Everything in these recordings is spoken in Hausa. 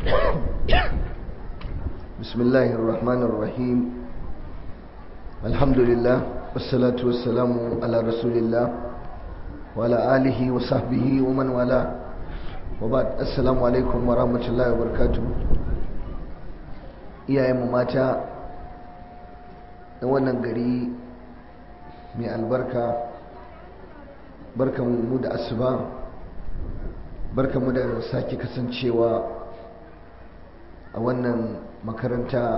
بسم الله الرحمن الرحيم الحمد لله والصلاة والسلام على رسول الله وعلى آله وصحبه ومن والاه وبعد السلام عليكم ورحمة الله وبركاته iyayenmu mata na wannan gari mai albarka barkanmu da asuba barkanmu da sake kasancewa a wannan makaranta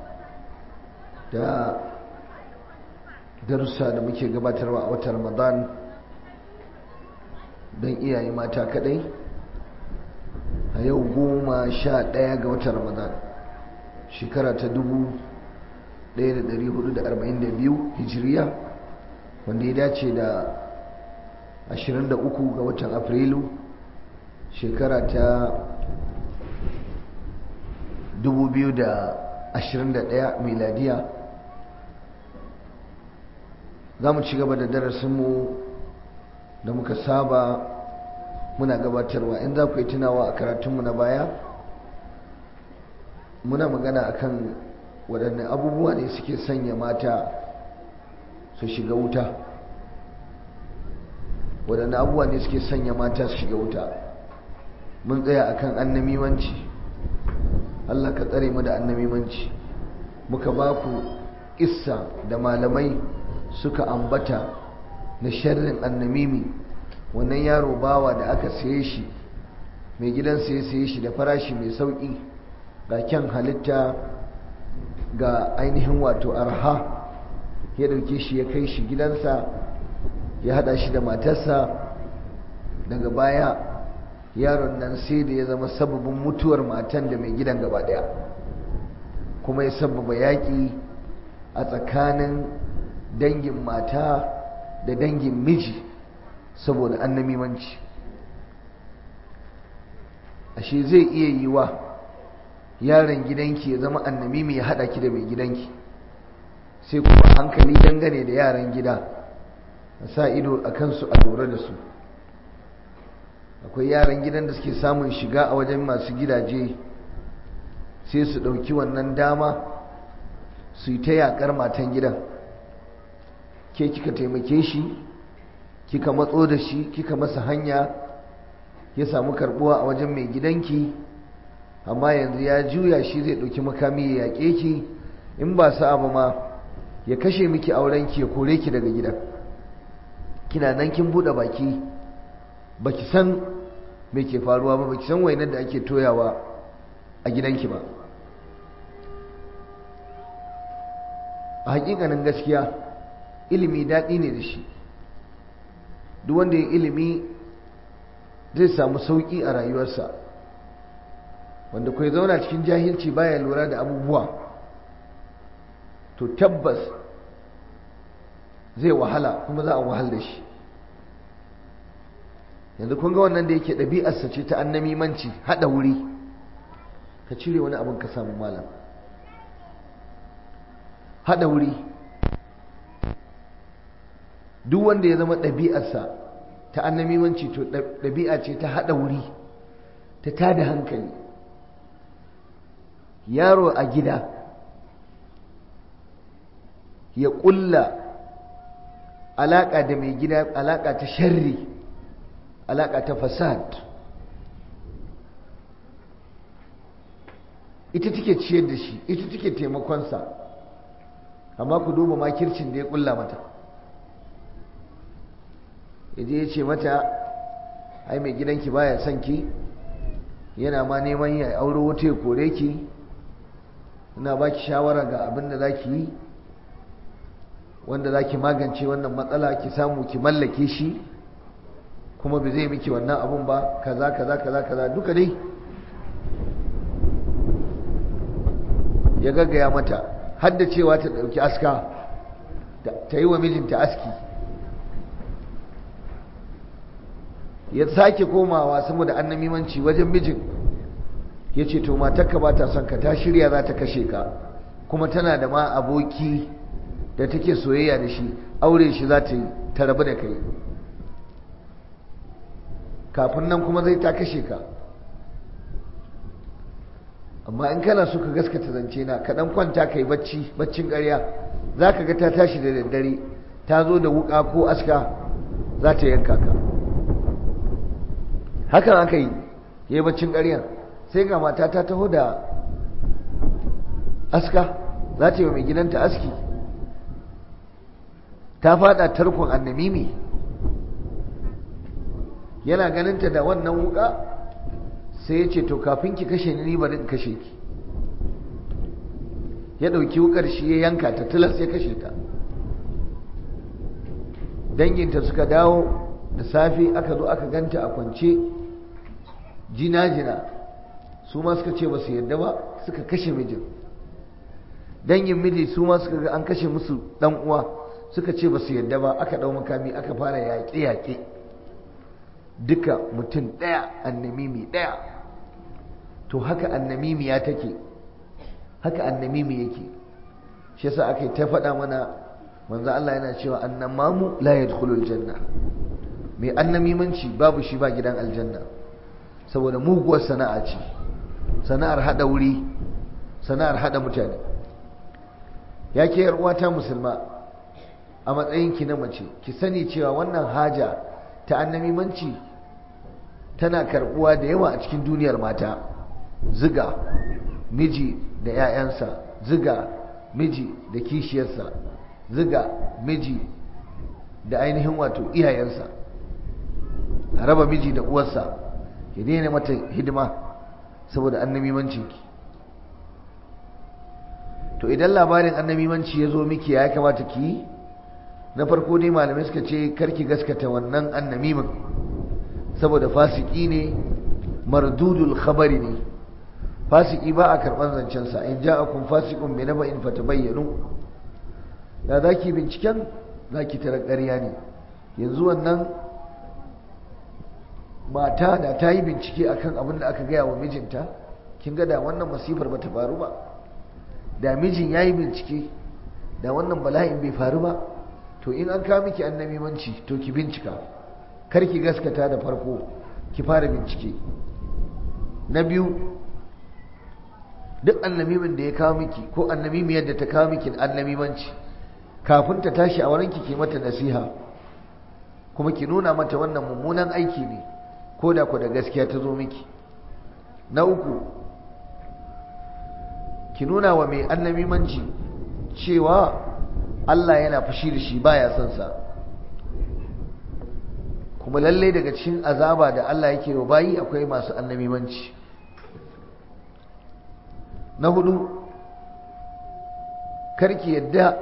da darussa da muke gabatarwa a watan Ramadan don iyaye mata kadai a yau 11 ga watan Ramadan shekara ta 1442 hijiriya wanda ya dace da 23 ga watan Afrilu shekara ta 2021 miladiya. Za mu ci gaba da darasinmu da muka saba muna gabatarwa. In za ku yi tunawa a karatunmu na baya muna magana akan waɗanne abubuwa ne suke sanya mata su shiga wuta, waɗanne abubuwa ne suke sanya mata su shiga wuta. Mun tsaya akan annamimanci, Allah ka tsare mu da annamimanci. Muka ba ku kissa da malamai suka ambata na sharrin annamimi, wannan yaro bawa da aka saye shi, mai gidansa ya saye shi da farashi mai sauƙi, ga kyan halitta ga ainihin wato arha, ya dauke shi ya kai shi gidansa ya hada shi da matarsa. daga baya yaron nan sai da ya zama sababin mutuwar matan da mai gidan gaba daya, kuma ya sababa yaƙi a tsakanin dangin mata da dangin miji saboda annamimanci. ashe zai iya yiwa yaron gidanki ya zama annamimi ya hada ki da mai gidanki, sai kuma hankali dangane da yaran gida a sa ido a kansu a lura da su. akwai yaran gidan da suke samun shiga a wajen masu gidaje, sai su ɗauki wannan dama su yi ta yaƙar matan gidan. ke kika taimake shi, kika matso da shi, kika masa hanya ya samu karɓuwa a wajen mai gidanki, amma yanzu ya juya shi zai ɗauki makami ya yaƙe ki, in ba sa'a ba ma ya kashe miki aurenki ya kore ki daga gidan. kina nan kin buɗe baki baki san me ke faruwa ba, baki san wainar da ake toyawa a gidanki ba. a hakikanin gaskiya ilimi daɗi ne da shi. duk wanda ya ilimi zai samu sauƙi a rayuwarsa, wanda kai zauna cikin jahilci baya lura da abubuwa to tabbas zai wahala, kuma za a wahal da shi. yanzu kun ga wannan da yake ɗabi'arsa ce ta annamimanci, haɗa wuri. ka cire wani abin ka samu malam. haɗa wuri, duk wanda ya zama ɗabi'arsa ta annamimanci to ɗabi'a ce ta haɗa wuri, ta tada hankali. yaro a gida ya ƙulla alaƙa da mai gida, alaƙa ta sharri, alaƙa ta fasad, ita take ciyar da shi, ita take taimakonsa, amma ku duba makircin da ya ƙulla mata. yaje ya ce mata ai mai gidanki baya son ki, yana ma neman ya auro wata ya kore ki, ina baki shawara ga abin da zaki yi wanda zaki magance wannan matsala, ki samu ki mallake shi, kuma bai zai miki wannan abun ba, kaza kaza kaza kaza duka dai ya gaggaya mata, har da cewa ta dauki aska ta yi wa mijinta aski. ya sake komawa saboda annamimanci wajen mijin, ya ce to matarka ba ta son ka, ta shirya za ta kashe ka, kuma tana da ma aboki da take soyayya da shi, aure shi za ta yi ta rabu da kai. kafin nan kuma zai ta kashe ka. amma in kana so ka gaskata zance na ka dan kwanta kai baccin ƙarya za ka ga ta tashi da daddare ta zo da wuka ko aska za ta yanka ka. hakan aka yi ya yi baccin ƙarya, sai ga mata ta taho da aska za ta yi wa mai gidanta aski, ta fada tarkon annamimi. yana ganinta da wannan wuka sai ya ce to kafin ki kashe ni bari in kashe ki. ya ɗauki wukar shi ya yanka ta tilas ya kashe ta. danginta suka dawo da safe aka zo aka ganta a kwance jina-jina, su ma suka ce ba su yadda ba, suka kashe mijin. dangin miji su ma suka ga an kashe musu dan uwa, suka ce ba su yadda ba, aka ɗau makami aka fara yaƙe-yaƙe. duka mutum ɗaya, annamimi ɗaya. to haka annamimi ya take, haka annamimi yake. shi yasa aka yi ta faɗa mana, manzo Allah yana cewa annamamu la yadkhulul janna, mai annamimanci babu shi ba gidan aljanna, saboda muguwar sana'a ce, sana'ar hada wuri, sana'ar hada mutane. ya ke uwata musulma, a matsayinki na mace ki sani cewa wannan haja ta annamimanci tana karbuwa da yawa a cikin duniyar mata. ziga miji da 'ya'yansa, ziga miji da kishiyarsa, ziga miji da ainihin wato iyayensa, a raba miji da uwarsa, ki daina mata hidima saboda annamimancinki. to idan labarin annamimanci ya zo miki ya kamata ki yi, na farko dai malamai suka ce karki gaskata wannan annamimin, saboda fasiki ne, mardudul khabari ne. fasiki ba a karban zancensa. in ja'akum fasiqun bi naba'in fatabayyanu. da zaki binciken zaki tarar ƙarya ne. yanzu wannan mata da ta yi bincike akan abin da aka gaya wa mijinta, kin ga da wannan masifar bata faru ba. da mijin yayi bincike, da wannan bala'in bai faru ba. to in an kawo miki annamimanci, to ki bincika, kar ki gaskata da farko, ki fara bincike. na biyu, duk annamimin da ya kawo miki ko annamimiyar da ta kawo miki annamimanci, kafin ta tashi a wurinki ki mata nasiha, kuma ki nuna mata wannan mummunan aiki ne, ko da ku da gaskiya ta zo miki. na uku, ki nuna wa mai annamimanci cewa Allah yana fushi da shi, baya son sa, kuma lalle daga cikin azaba da Allah yake wa bayi akwai masu annamimanci. na hudu, karki yadda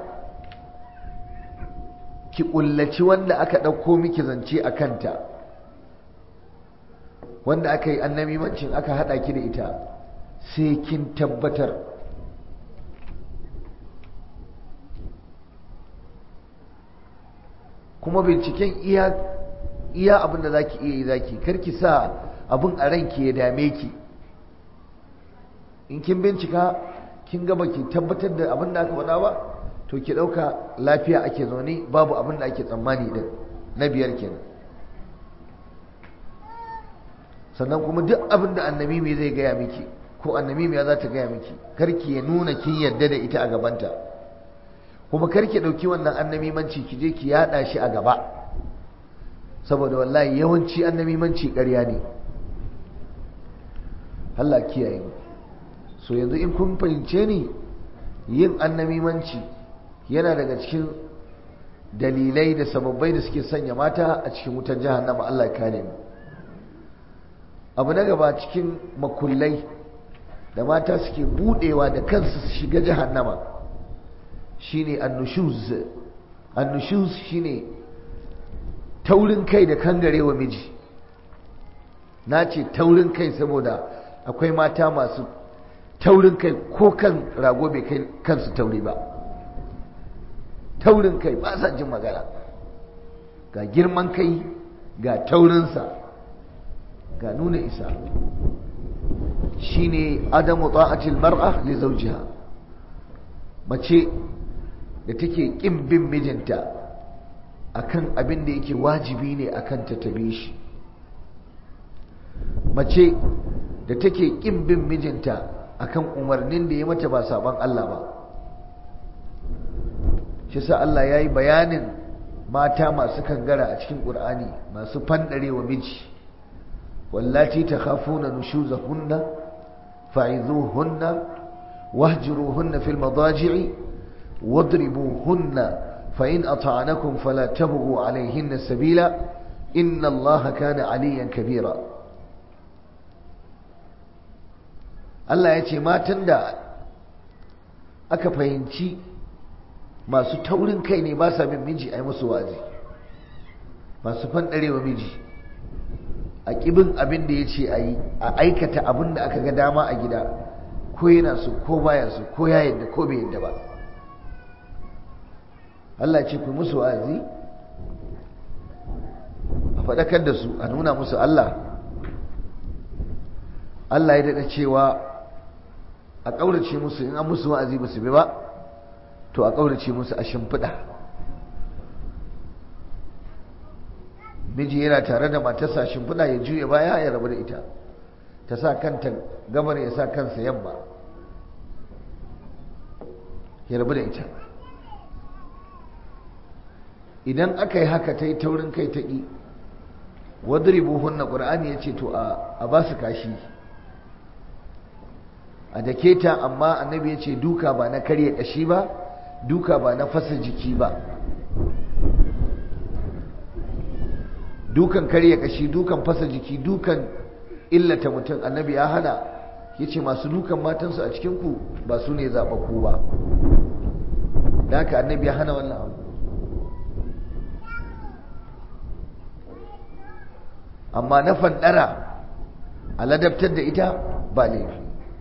ki kullaci wanda aka ɗauko miki zance a kanta, wanda aka yi annamimancin aka haɗa ki da ita, sai kin tabbatar. kuma binciken iya abin da zaki iya yi zaki, karki sa abin a ranki ya dame ki. in kin bincika kin ga baki tabbatar da abin da aka faɗa ba, to ki ɗauka lafiya ake zaune, babu abin da ake tsammani din. na biyar kenan. sannan kuma duk abin da annamimi zai gaya miki ko annamimiya za ta gaya miki, karki ya nuna kin yarda da ita a gabanta, kuma karki ɗauki wannan annamimanci ki je ki yaɗa shi a gaba, saboda wallahi yawanci annamimanci ƙarya ne. Allah kiyaye mu. so yanzu in kun fahimce ni, yin annamimanci yana daga cikin dalilai da sababbai da suke sanya mata a cikin wutar jahannama. Allah ya kare mu. abu na gaba cikin makullai da mata suke budewa da kansu su shiga jahannama shine annushuz. annushuz shine taurin kai da kangarewa miji. na ce taurin kai saboda akwai mata masu taurin kai, ko kan rago bai kai kansu tauri ba. taurin kai, ba sa jin magana, ga girman kai, ga taurinsa, ga nuna isa. shine adamu ta'atil mar'a li zawjiha. mace da take kin bin mijinta akan abin da yake wajibi ne akan ta tabi shi. mace da take kin bin mijinta akan umarnin da ya mata ba saban Allah ba. shi sa Allah ya yi bayanin mata masu kangara a cikin ƙur'ani, masu fanɗarewa miji. wallati takhafuna nushuzahunna fa'izuhunna wahjuruhunna fil madaji'i wadribuhunna fa in ata'anakum fala tabghu alayhinna sabila inna Allaha kana aliyan kabira. Allah ya ce matan da aka fahimci masu taurin kai ne, ba sa bin miji, a yi musu wa'azi. masu fanɗarewa miji, a ƙibin abin da ya ce a yi, a aikata abin da aka ga dama a gida, ko yana so ko baya so, ko ya yadda ko bai yadda ba. Allah ce ku musu wa'azi, a faɗakar da su, a nuna musu Allah. Allah ya daɗa cewa a ƙaurace musu, in an musu wa'azi ba su bi ba, to a ƙaurace musu a shimfiɗa. miji yana tare da matarsa shimfiɗa, ya juya baya ya rabu da ita, ta sa kanta gabar ya sa kansa yamma, ya rabu da ita. idan aka yi haka ta yi taurin kai ta ƙi, wadribuhunna, ƙur'ani ya ce to a ba su kashi, a dake ta, amma annabi ya ce duka ba na karya ƙashi ba, duka ba na fasa jiki ba. dukan karya ƙashi, dukan fasa jiki, dukan illata mutum, annabi ya hana. ya ce masu dukan matansu a cikinku ba su ne zaɓaɓɓu ba. da haka annabi ya hana wannan abu. amma na fanɗara a ladabtar da ita ba laifi.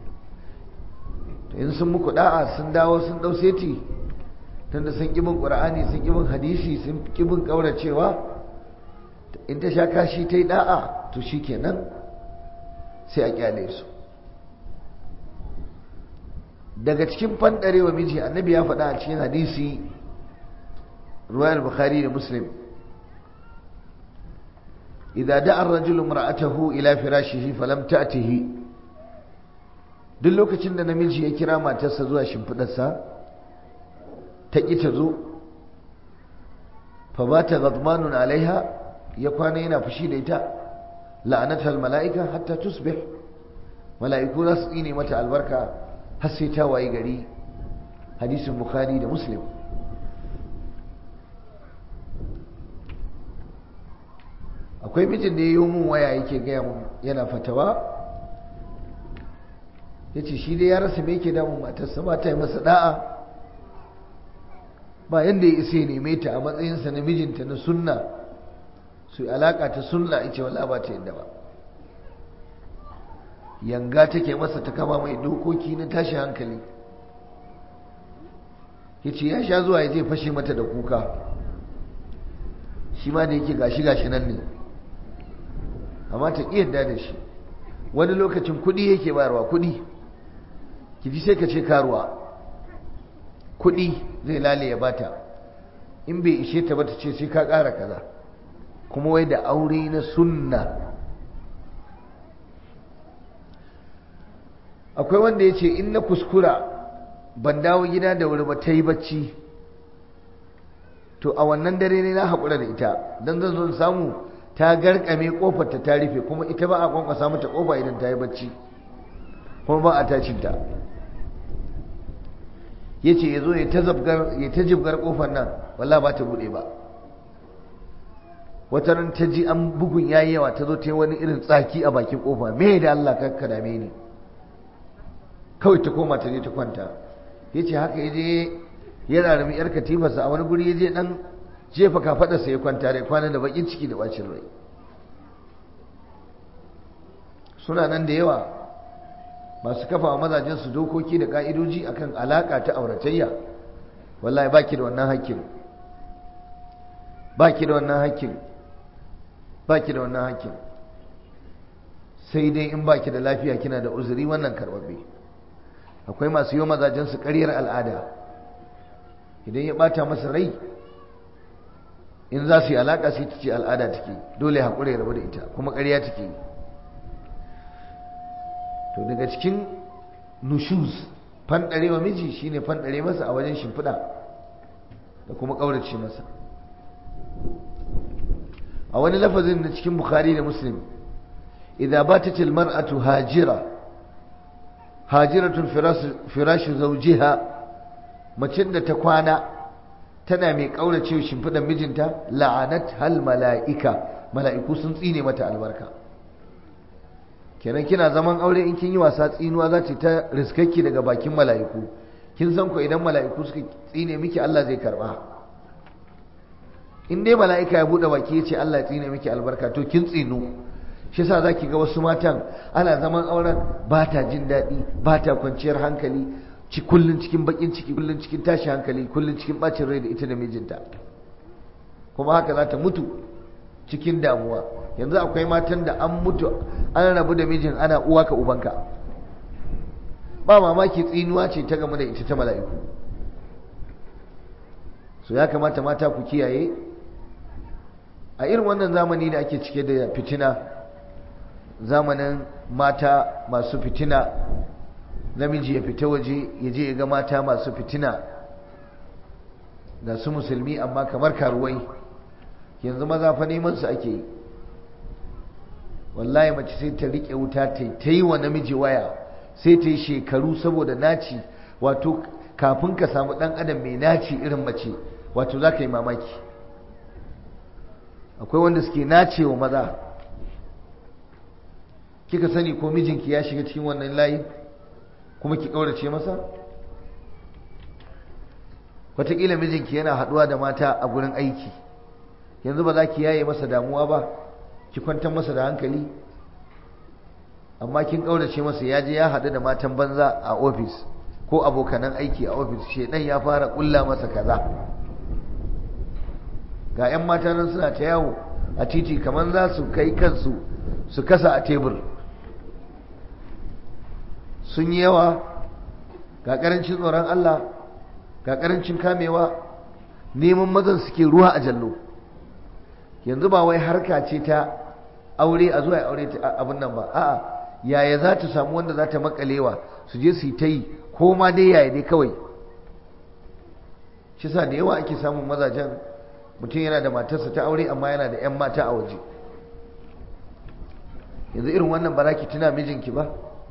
in sun muku da'a, sun dawo sun ɗau seti, tunda sun ƙibin ƙur'ani, sun ƙibin hadisi, sun ƙibin ƙauracewa, in ta sha kashi ta yi da'a, to shi kenan sai a ƙyale su. daga cikin fanɗarewa miji, annabi ya faɗa a cikin hadisi ruwayar Bukhari da Muslim, idza da'a ar-rajulu imra'atahu ila firashihi falam ta'tihi, duk lokacin da namiji ya kira matarsa zuwa shimfidarsa ta ƙi ta zo, fa bata ghadmanun alaiha, ya kwana yana fushi da ita, la'anatha al-mala'ika hatta tusbih, mala'iku za su tsine mata albarka har sai ta wayi gari. hadisin Bukhari da Muslim. akwai mijin da ya yi mun waya yake gaya mun, yana fatawa, ya ce shi dai ya rasa me yake damun matarsa, ba ta yi masa da'a, ba yadda ya isa ya neme ta a matsayinsa na mijinta na sunna, su yi alaƙa ta sunna, ya ce wala ba ta yadda ba. yanga take masa, ta kama mai dokoki na tashi hankali. ya ce ya sha zuwa ya je fashe mata da kuka, shi ma da yake gashi nan ne, amma ta ƙi yadda da shi. wani lokacin kuɗi yake bayarwa, kuɗi ki ji sai ka ce karuwa, kuɗi zai lale ya bata, in bai ishe ta ba ta ce sai ka ƙara kaza, kuma wai da aure na sunna. akwai wanda ya ce in na kuskura ban dawo gida da wuri ba ta yi bacci, to a wannan dare ne na haƙura da ita, don zan zo samu ta garkame ƙofar ta rufe, kuma ita ba a kwankwasa mata ƙofa idan ta yi bacci, kuma ba a tashinta. ya ce ya zo ya ta jibgar ƙofar nan, wallah ba ta buɗe ba. wata ran ta ji an bugun yayi yawa, ta zo ta yi wani irin tsaki a bakin ƙofa, me da Allah ka dame ni, kawai ta koma ta je ta kwanta. ya ce haka ya je ya rarrami yar katifarsa a wani guri, ya je ɗan jefa kafaɗarsa ya kwanta da kwana da baƙin ciki da ɓacin rai. suna nan da yawa masu kafa wa mazajensu dokoki da ka'idoji akan alaka ta auratayya. wallahi baki da wannan hakkin, baki da wannan hakkin, baki da wannan hakkin, sai dai in baki da lafiya kina da uzuri, wannan karbabbe. akwai masu yi mazajensu ƙaryar al'ada, idan ya bata masa rai, in za su yi alaka sai ta ce al'ada take, dole haƙura ya rabu da ita, kuma ƙarya take. to daga cikin nushuz. Fanɗarewa miji shine fanɗare masa a wajen shimfiɗa da kuma ƙaurace masa. a wani lafazin na cikin Bukhari da Muslim, idza batatil mar'atu hajiratun firashi zawjiha, macin da ta kwana tana mai kaurace shimfidan mijinta, la'anat hal mala'ika, mala'iku sun tsine mata albarka. kenan kina zaman aure in kin yi wasa tsinuwa za ta riskakki daga bakin mala'iku. kin san ko idan mala'iku suka tsine miki Allah zai karba. in dai mala'ika ya bude baki ya ce Allah ya tsine miki albarka to kin tsinu. shi yasa zaki ga wasu matan ana zaman auren ba ta jin daɗi, ba ta kwanciyar hankali, kullun cikin bakin ciki, kullun cikin tashi hankali, kullun cikin bacin rai da ita da mijinta, kuma haka za ta mutu cikin damuwa. yanzu akwai matan da an mutu an rabu da mijin ana uwa ka ubanka, ba mamaki tsinuwa ce ta gamu da ita ta mala'iku. so ya kamata mata ku kiyaye a irin wannan zamani da ake cike da fitina, zamanin mata masu fitina. namiji ya fita waje ya je ya ga mata masu fitina, ga su musulmi amma kamar karuwai. yanzu maza fa neman su ake yi. wallahi mace sai ta rike wuta ta yi wa namiji waya, sai ta yi shekaru saboda naci. wato kafin ka samu dan adam mai naci irin mace, wato za ka yi mamaki. akwai wanda suke nace wa maza. kika sani ko mijinki ya shiga cikin wannan layi kuma ki kaurace masa? wataƙila mijinki yana haɗuwa da mata a gurin aiki, yanzu ba za ki yaye masa damuwa ba, ki kwantar masa da hankali, amma kin kaurace masa ya je ya haɗu da matan banza a ofis ko abokanan aiki a ofis, shedan ya fara ƙulla masa kaza. ga 'yan mata nan suna ta yawo a titi kamar za su kai kansu su kasa a tebur. sun yi yawa, ga ƙarancin tsoron Allah, ga ƙarancin kamewa, neman mazan suke ruwa a jallo. yanzu ba wai harka ce ta aure a zuwa aure ta abin nan ba, a'a yaya za ta samu wanda za ta makalewa su je su yi ta yi, ko ma dai yaya dai kawai. shi sa da yawa ake samun mazajen mutum yana da matarsa ta aure amma yana da 'yan mata a waje. yanzu irin wannan ba za ki tuna mijinki ba?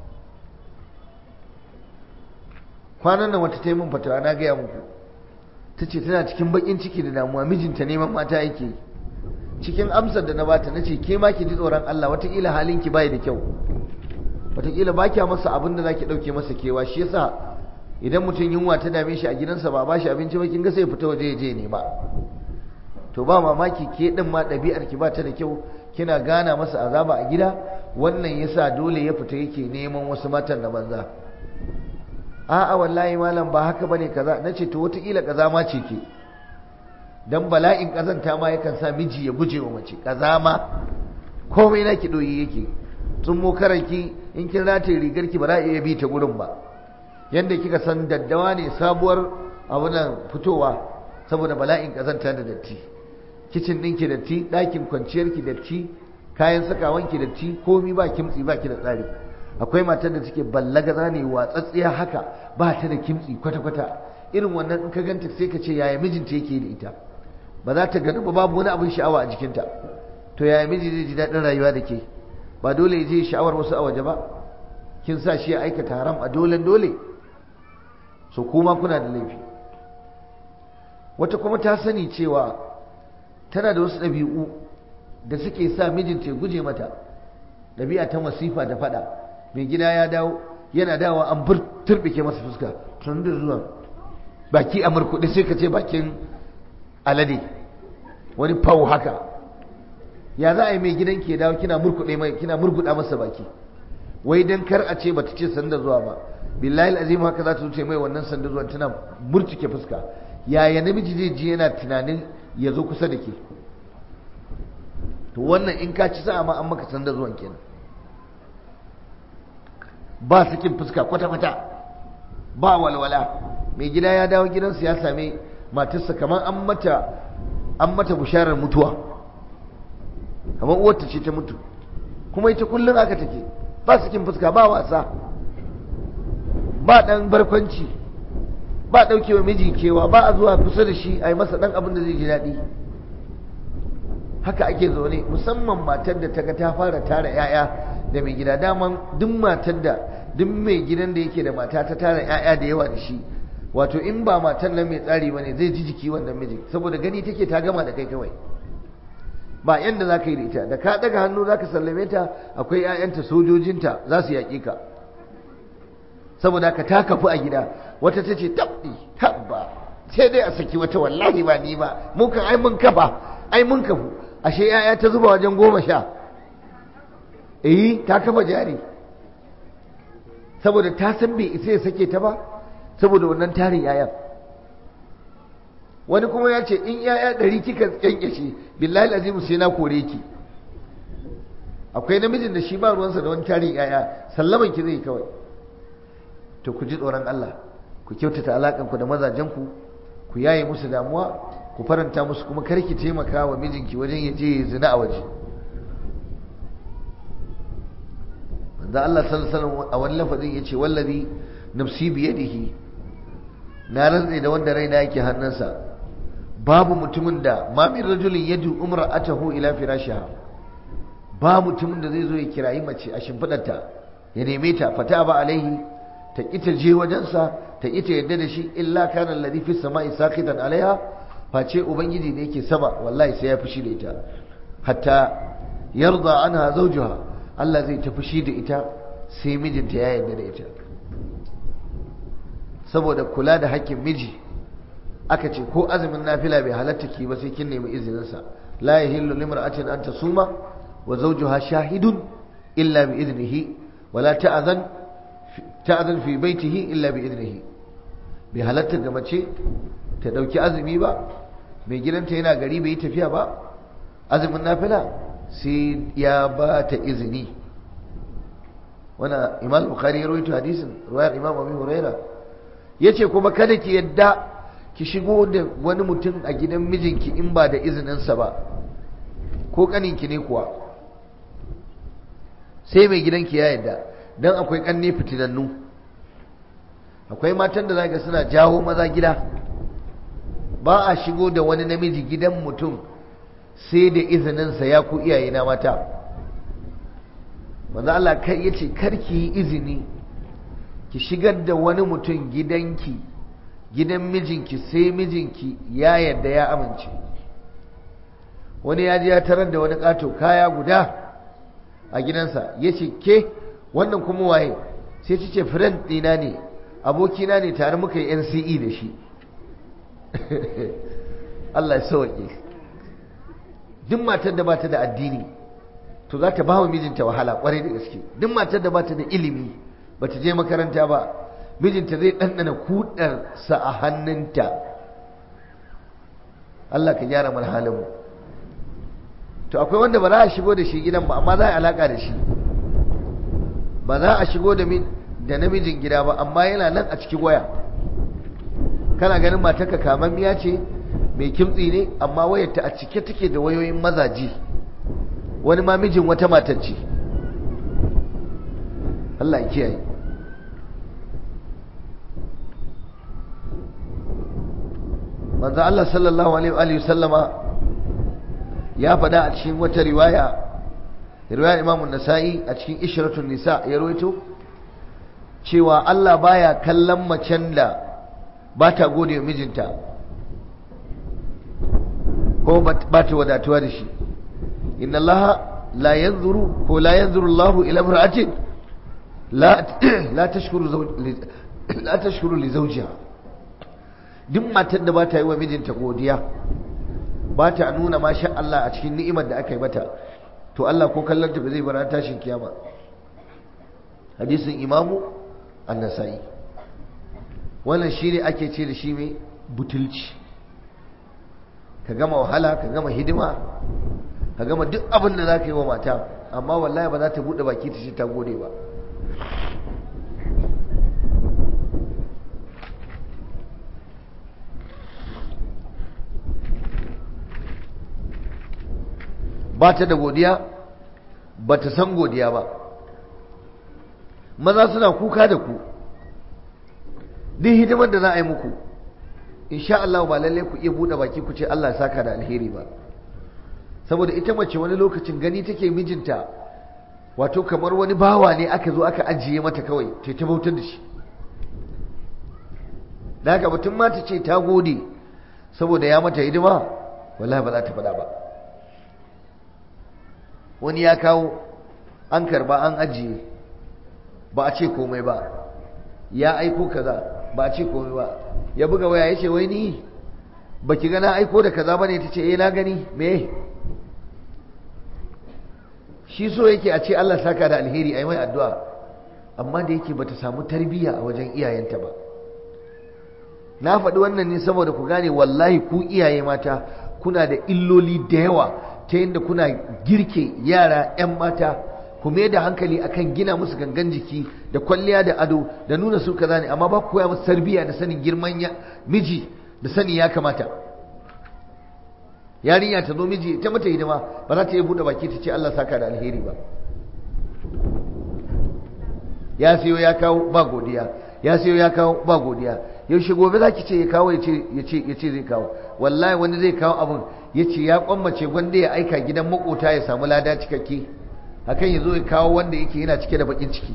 kwanan nan wata ta yi min fatawa, na gaya muku, ta ce tana cikin bakin ciki da damuwa, mijinta neman mata yake yi. cikin amsar da na bata na ce ke ma ki ji tsoron Allah, wataƙila halinki bai da kyau, wataƙila ba kya masa abin da za ki ɗauke masa kewa. shi yasa idan mutum yunwa ta dame shi a gidansa ba shi abinci ba, kin ga sai fita waje ya je nema. to ba mamaki ke din ma ɗabi'ar ki ba ta da kyau, kina gana masa azaba a gida, wannan yasa dole ya fita yake neman wasu matan na banza. a'a wallahi malam ba haka bane kaza. nace to wataƙila kazama ce ke, dan bala'in kazanta ma yakan sa miji ya guje wa mace. kazama komai naki doyi yake, tun mo karanki in kin rataye rigar ki ba za a iya bi ta gurin ba, yanda kika san daddawa ne sabuwar abunan fitowa, saboda bala'in kazanta da datti. kicin ɗinki datti, ɗakin kwanciyarki datti, kayan sakawanki datti, komi ba kimtsi, ba ki da tsari. akwai matar da take ballagaza ne, watsatsiya haka, ba ta da kimtsi kwata-kwata. irin wannan in ka ganta sai ka ce yaya mijinta yake da ita, ba za ta gani ba, babu wani abin sha'awa a jikinta. to yaya miji zai ji daɗin rayuwa da ke? ba dole ya je sha'awar wasu a waje ba? kin sa shi ya aikata haram a dole? so kuma kuna da laifi. wata kuma ta sani cewa tana da wasu ɗabi'u da suke sa mijinta ya guje mata, ɗabi'a ta masifa da faɗa. mai gida ya dawo, yana dawo an turbike masa fuska, tun da zuwa baki a murkuɗe sai ka ce bakin alade, wani fawo haka. ya za a yi mai gidan ke dawo kina murkuɗa masa baki, wai dan kar a ce bata ce sanda zuwa ba. billahi azim haka za ta zuce mai wannan sanda zuwa, tana murtuke fuska. yaya namiji zai ji yana tunanin ya zo kusa da ke? to wannan in ka ci sa'a ma an maka sanda zuwan kenan. ba sakin fuska kwata-kwata, ba walwala. mai gida ya dawo gidansa ya same matarsa kamar an mata bisharar mutuwa, kamar uwarta ce ta mutu, kuma ita kullum aka take, ba sakin fuska, ba wasa. ba ɗan barkwanci, ba ɗaukewa miji kewa, ba a zuwa kusa da shi a yi masa ɗan abin da zai ji daɗi. Haka ake zaune, musamman matar da ta ga ta fara tara 'ya'ya da mai gida. Daman duk matar da, duk mai gidan da yake da mata ta tara 'ya'ya da yawa da shi, wato in ba matar nan mai tsari ba ne, zai ji jiki wannan mijin, saboda gani take ta gama da kai kawai, ba yanda za ka yi da ita. Da ka ɗaga hannu za ka sallame ta, akwai 'ya'yanta sojojinta za su yaƙe ka, saboda ka ta kafu a gida. Wata ta ce tabba sai dai a saki wata, wallahi ba ni ba, mu kan ai mun kafa, ai mun kafu. Ashe 'ya'ya ta zuba wajen 10, ta kafa jari, saboda ta san bai isa ya sake ta ba, saboda wannan tarin 'ya'yan. Wani kuma ya ce in 'ya'ya 100 kika kyankyashe, billahi azimu sai na kore ki. Akwai namijin da shi ba ruwansa da wani tarin 'ya'ya, sallaman ki zai kawai. To ku ji tsoron Allah, ku kyautata alaƙanku da mazajenku, ku yaye musu damuwa, ku faranta musu, kuma kar ki taimaka wa mijinki wajen ya je ya zina a waje. manzo Allah sallallahu alaihi wasallam a wani lafazin yace wallazi nafsi biyadihi, na rantsa da wanda raina yake hannunsa, babu mutumin da ma min rajulin yadu umra'atahu ila firashiha, ba mutumin da zai zo ya kirayi mace a shimfidarta ya neme ta, fata ba alaihi, ta ita je wajensa, ta ita yadda da shi, illa kana alladhi fi samai saqitan alaiha, face ubangiji ne yake sama, wallahi sai ya fushi da ita, hatta yarda anha zawjuha, Allah zai ta fushi da ita sai mijinta ya yarda da ita. Saboda kula da haƙƙin miji aka ce ko azumin nafila bai halatta ki ba sai kin nemi izinin sa. La yahillu limra'atin an tasuma wa zawjuha shahidun illa bi idnihi wa la ta'zan fi baitihi illa bi idnihi. Bai halatta ga mace ta dauki azumi ba, mai gidanta yana gari bai yi tafiya ba, azumin nafila sai ya ba ta izini. Wannan Imam Bukhari ya rawaito hadisin, riwayar Imam Abu Hurairah. Yace kuma kada ki yadda ki shigo da wani mutum a gidan mijinki in ba da izininsa ba, ko kaninki ne kuwa, sai mai gidanki ya yadda. Dan akwai kanne fitinannu, akwai matan da zaka suna jawo maza gida. Ba a shigo da wani namiji gidan mutum sai da izininsa, ya ku iyaye na mata. manzo Allah kai yace karki yi izini ki shigar da wani mutum gidanki, gidan mijinki, sai mijinki ya yarda ya amince. Wani ya je ya tarar da wani kato kaya guda a gidansa, yace ke wannan kuma waye? Sai ta ce friend dina ne, abokina ne, tare muka yi NCE da shi. Allah ya sauke. Duk matar da bata da addini to za ta ba wa mijinta wahala kwarai da gaske. Duk matar da bata da ilimi, bata je makaranta ba, mijinta zai ɗanɗana kuɗarsa a hannunta. Allah ka gyara mana halin mu. To akwai wanda ba za a shigo da shi gidan ba, amma za a alaka da shi. Ba za a shigo da namijin gida ba, amma yana nan a cikin waya. Kana ganin matarka kamammiya ce, mai kimtsi ne, amma wayarta a cike take da wayoyin mazaji. Wani ma mijin wata matar ce. Allah ya kiyaye. Manzo Allah sallallahu alaihi wa sallama ya faɗa a cikin wata riwaya Imam An-Nasa'i a cikin Ishratun Nisa ya rawaito cewa Allah baya kallon macen da ba ta gode wa mijinta ko ba ta wadatuwa da shi. Inna Allah la yanzuru Allah ila imra'atin la tashkuru li zawjiha. Duk matar da ba ta yi wa mijinta godiya, ba ta nuna masha Allah a cikin ni'imar da aka yi mata, to Allah ko kallon ta ba zai bara tashin kiyama. Hadisin Imamu An-Nasa'i. Wannan shi ne ake ce da shi mai butulci. Ka gama wahala, ka gama hidima, ka gama duk abin da za ka yi wa mata, amma wallahi ba za ta buɗe baki ta ce ta gode ba. Ba ta da godiya, ba ta san godiya ba. Maza suna kuka da ku, duk hidimar da za a yi muku insha Allah ba lalle ku iya buɗe baki ku ce Allah ya saka da alheri ba, saboda ita mace wani lokacin gani take mijinta wato kamar wani bawa ne aka zo aka ajiye mata kawai ta bautar da shi. da haka mutum ma ta ce ta gode saboda ya mata hidima, wallahi ba za ta faɗa ba. wani ya kawo an karba an ajiye ba a ce komai ba, ya aiko kaza ba a ce komai ba, ya buga waya ya ce wai ni baki ga na aiko da kaza bane? ta ce na gani. me shi so yake a ce Allah saka da alheri ai mai addu'a, amma da yake bata samu tarbiyya a wajen iyayenta ba. na faɗi wannan ne saboda ku gane wallahi ku iyaye mata kuna da illoli da yawa ta yadda kuna girke yara 'yan mata ku mai da hankali akan gina musu gangan jiki da kwalliya da ado da nuna su kaza ne, amma ba ku koya musu tarbiyya da sanin girman miji da sani ya kamata. yarinya ta zo miji ta mata hidima ba za ta yi buɗe baki ta ce Allah saka da alheri ba. ya siyo ya kawo ba godiya, ya siyo ya kawo ba godiya. yaushe gobe za ki ce ya kawo ya ce zai kawo? wallahi wani zai kawo abin ya ce ya kwammace gwanda ya aika gidan makota ya samu lada cikakke akan ya zo ya kawo wanda yake yana cike da bakin ciki.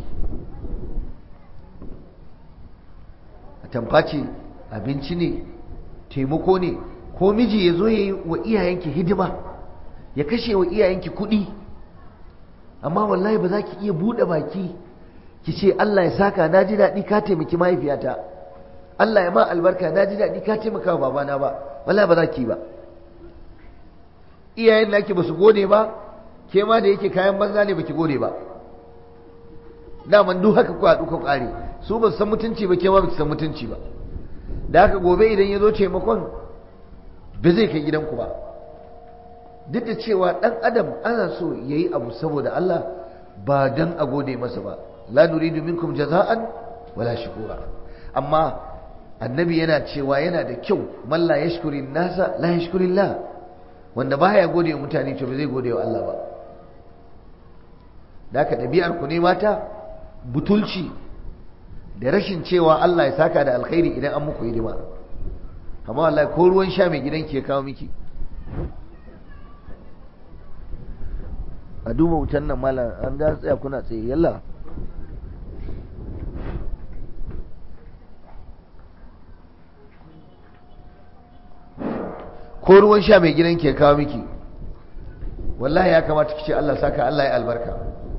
a tamfaci abinci ne, taimako ne, ko miji ya zo ya yi wa iyayenki hidima, ya kashe wa iyayenki kuɗi, amma wallahi ba za ki iya buɗe baki ki ce Allah ya saka, na ji daɗi ka taimaki mahaifiyata, Allah ya ma albarka, na ji daɗi ka taimaka wa babana ba, wallahi ba za ki ba. iyayen naki ba su gode ba, ke ma da yake kayan banza ne baki gode ba. daman duk haka ku haɗu ku ƙare, su ba su san mutunci ba, ke ma ba ki san mutunci ba. da haka gobe idan ya zo taimakon ba zai kai gidanku ba. duk da cewa ɗan adam ana so ya yi abu saboda Allah ba don a gode masa ba. la nuridu minkum jaza'an wala shukura. amma annabi yana cewa yana da kyau man la yashkuri nasa la yashkuri Allah, wanda baya gode wa mutane to ba zai gode wa Allah ba. da haka ɗabi'ar ku ne mata butulci da rashin cewa Allah ya saka da alkhairi idan an muku hidima. amma wallahi ko ruwan sha mai gidanki ya kawo miki, a duba wutan nan malam an ga tsaya kuna tsaye yalla ko ruwan sha mai gidanki ya kawo miki, wallahi ya kamata ki ce Allah saka, Allah ya albarka.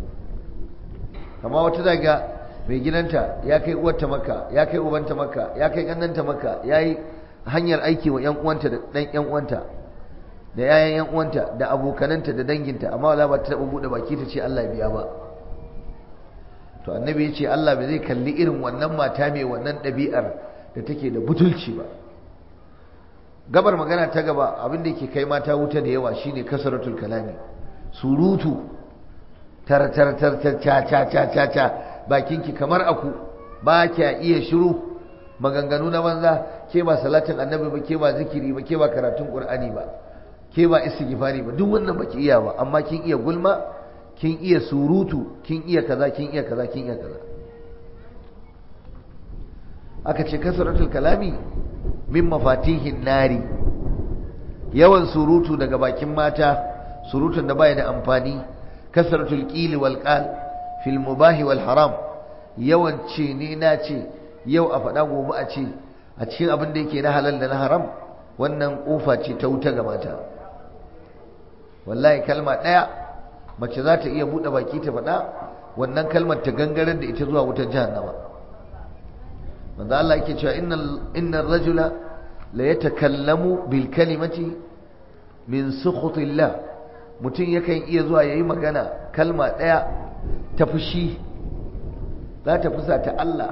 amma wata daga mai gidanta ya kai uwarta makka, ya kai ubanta makka, ya kai kannanta makka, ya yi hanyar aiki wa 'yan uwanta da ɗan 'yan uwanta da 'ya'yan 'yan uwanta da abokananta da danginta, amma wala ba ta taɓa buɗe baki ta ce Allah ya biya ba. to annabi ya ce Allah bai zai kalli irin wannan mata mai wannan ɗabi'ar da take da butulci ba. gabar magana ta gaba, abin da yake kai mata wuta da yawa shine kasaratul kalami, surutu, tar cha bakinki kamar aku, ba kya iya shiru, maganganu na banza, ke ba salatin annabi ba, ke ba zikiri ba, ke ba karatun qur'ani ba, ke ba istighfari ba, duk wannan baki iya ba, amma kin iya gulma, kin iya surutu, kin iya kaza, kin iya kaza, kin iya kaza. aka ce kasaratul kalami min mafatihin nari, yawan surutu daga bakin mata, surutun da baya da amfani. kasaratul qili wal qal fil mubahi wal haram, yawan ce ne na ce, yau a faɗa gobe a ce, a cikin abin da yake na halal da na haram, wannan kofa ce ta wuta ga mata. wallahi kalma ɗaya mace za ta iya buɗe baki ta faɗa, wannan kalmar ta gangarar da ita zuwa wutar jahannama. manzo Allah yake cewa innal rajula la yatakallamu bil kalimati min sukhutillah, mutum yakan iya zuwa yayi magana kalma ɗaya ta fushi, za ta fusa ta Allah,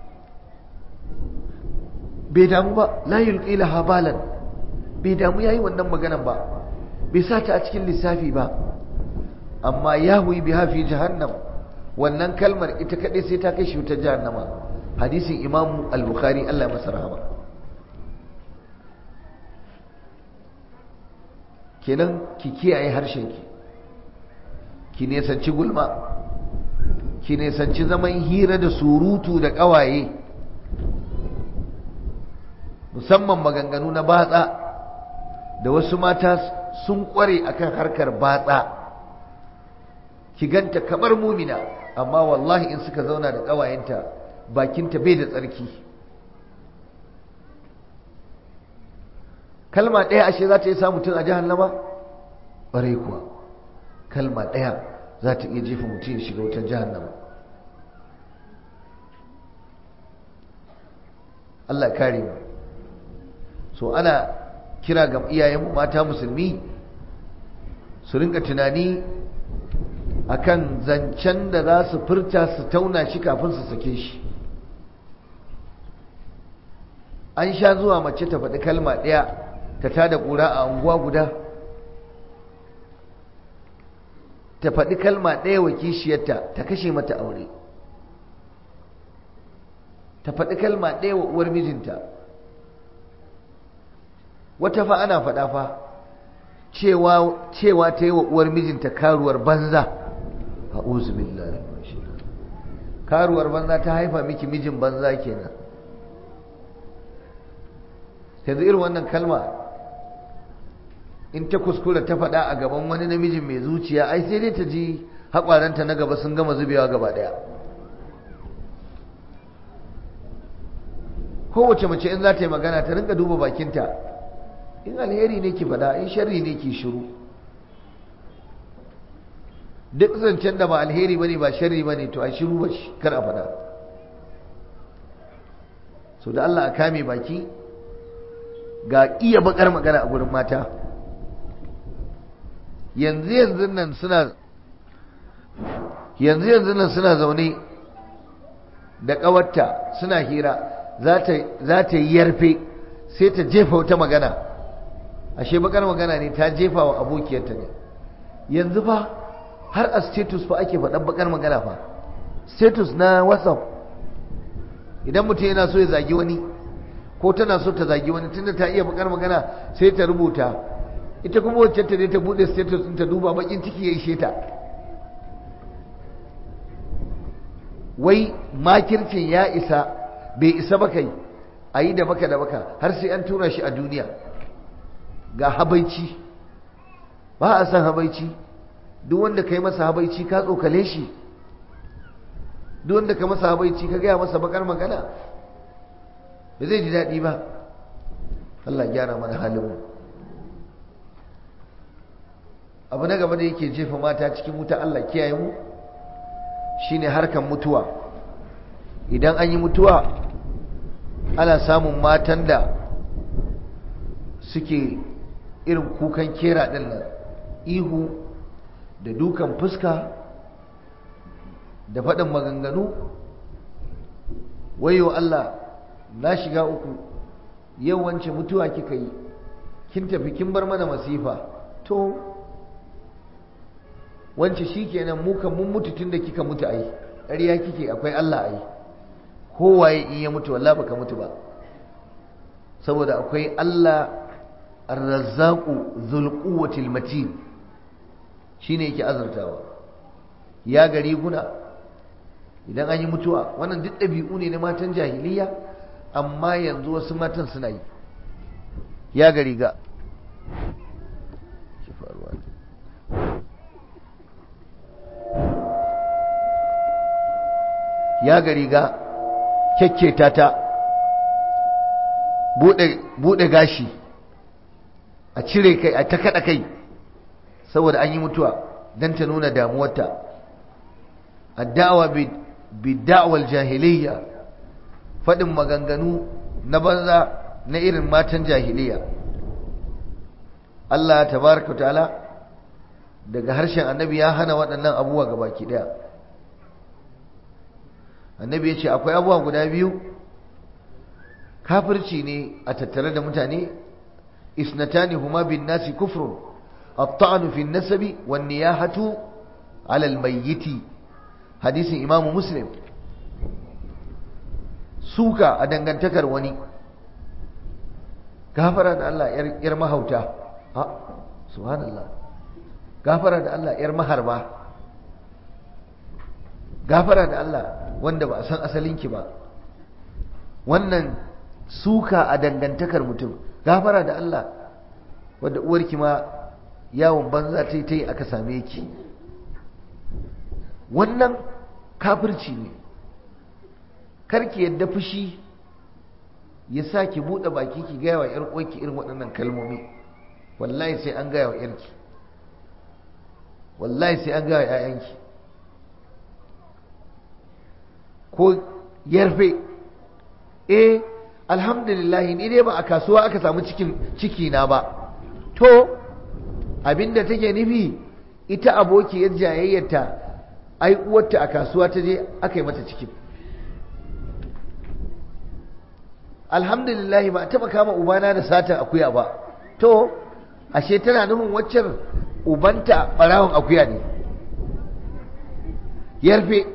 bai damu ba, la yulqi laha balan, bai damu yayi wannan maganan ba, bai sa ta a cikin lissafi ba, amma yahwi biha fi jahannam, wannan kalmar ita kadai sai ta kai shi wutar jahannama. hadisin Imam al-Bukhari, Allah ya masa rahama. kenan ki kiyaye harshenki, ki nesanci gulma, ki nesanci zaman hira da surutu da kawaye, musamman maganganu na batsa da wasu mata sun kware akan harkar batsa, ki ganta kamar mumina amma wallahi in suka zauna da ƙawayenta bakinta bai da tsarki. kalma ɗaya ashe za ta iya sa mutum a jahannama? ƙwarai kuwa, kalma ɗaya za ta iya jefa mutum ya shiga wutar jahannama. Allah kare mu. So ana kira ga iyayenmu mata musulmi su rinka tunani akan zancen da za su furta su tauna shi kafin su sake shi. An sha zuwa mace ta faɗi kalma ɗaya ta tada ƙura a unguwa guda, ta faɗi kalma ɗaya wa kishiyarta ta kashe mata aure, ta faɗi kalma ɗaya wa uwar mijinta. Wata fa ana faɗa fa cewa ta yi wa uwar mijinta karuwar banza. a'udhu billahi minash shaitanir rajim. Karuwar banza ta haifa miki mijin banza kenan. yanzu irin wannan kalma in ta kuskura ta faɗa a gaban wani namijin mai zuciya, ai sai dai ta ji haƙwaranta na gaba sun gama zubewa gaba ɗaya. kowace mace in za ta yi magana ta rinka duba bakinta, in alheri ne ki faɗa, in sharri ne ki shiru. duk zancen da ba alheri bane ba sharri bane to a shiru ba shi, kar a faɗa. so da Allah a kame baki, ga iya bakar magana a gurin mata. yanzu nan suna zaune da ƙawarta suna hira, za ta yi yarfe sai ta jefa wata magana, ashe bakar magana ne ta jefa wa abokiyarta ne. yanzu fa har a status fa ake faɗan bakar magana fa, status na WhatsApp. idan mutum yana so ya zagi wani ko tana so ta zagi wani, tunda ta iya bakar magana sai ta rubuta, ita kuma wacce ta ne ta bude status din ta duba, bakin ciki ya ishe ta. wai makircin ya isa bai isa ba kai, a yi da baka har sai an tura shi a duniya. ga habaici, ba a san habaici. duk wanda ka yi masa habaici ka tsokale shi, duk wanda ka masa habaici ka gaya masa bakar magana ba zai ji daɗi ba. Allah gyara mana halinmu. abu na gaba da yake jefa mata cikin wuta, Allah kiyaye mu, shine harkan mutuwa. idan an yi mutuwa ana samun matan da suke irin kukan kera ɗin nan, ihu da dukan fuska da faɗin maganganu. wayo Allah, na shiga uku, yau wance mutuwa kika yi, kin tafi kin bar mana masifa. to wance shikenan mu kan mun mutu tunda kika mutu ai, ƙarya kike, akwai Allah ai. kowaye in ya mutu wallahi baka mutu ba, saboda akwai Allah ar-razzaqu dhul quwwatil matin, shine yake azurtawa. ya gari guna idan an yi mutuwa, wannan duk ɗabi'u ne na matan jahiliya, amma yanzu wasu matan suna yi. ya gari ga ya gari ga kyakketa ta, bude gashi, a cire kai, a ta kada kai saboda an yi mutuwa, don ta nuna damuwarta. addawa bi da'wal jahiliya, faɗin maganganu na banza na irin matan jahiliya. Allah tabaraka ta'ala daga harshen annabi ya hana waɗannan abubuwa gabaki ɗaya. annabi ya ce akwai abubuwa guda biyu kafirci ne a tattare da mutane. isnatani huma bin nasi kufrun, at-ta'nu fi an-nasabi wan niyahatu 'ala al-mayyiti. hadisin imamu muslim. suka a dangantakar wani, gafara da Allah yar mahauta, subhanallah, gafara da Allah yar maharba, gafara da Allah wanda ba a san asalinki ba. wannan suka a dangantakar mutum. Gafara da Allah, wadda uwarki ma yawon banza ta yi aka same ki, wannan kafirci ne. Karki yadda fushi ya sa ki buɗe baki ki gaya wa ‘yar uwarki irin waɗannan kalmomi. Wallahi sai an gaya wa ‘yarki, wallahi sai an gaya wa ‘ya'yanki. Ko yarfe, alhamdulillah ni dai ba a kasuwa aka samu ciki na ba, to abinda take nufi ita abokiyar jayayyarta ai uwarta a kasuwa ta je aka yi mata cikin. Alhamdulillah ba a taba kama ubana da satan akuya ba, to ashe tana nufin waccan ubanta barawon akuya ne. Yarfe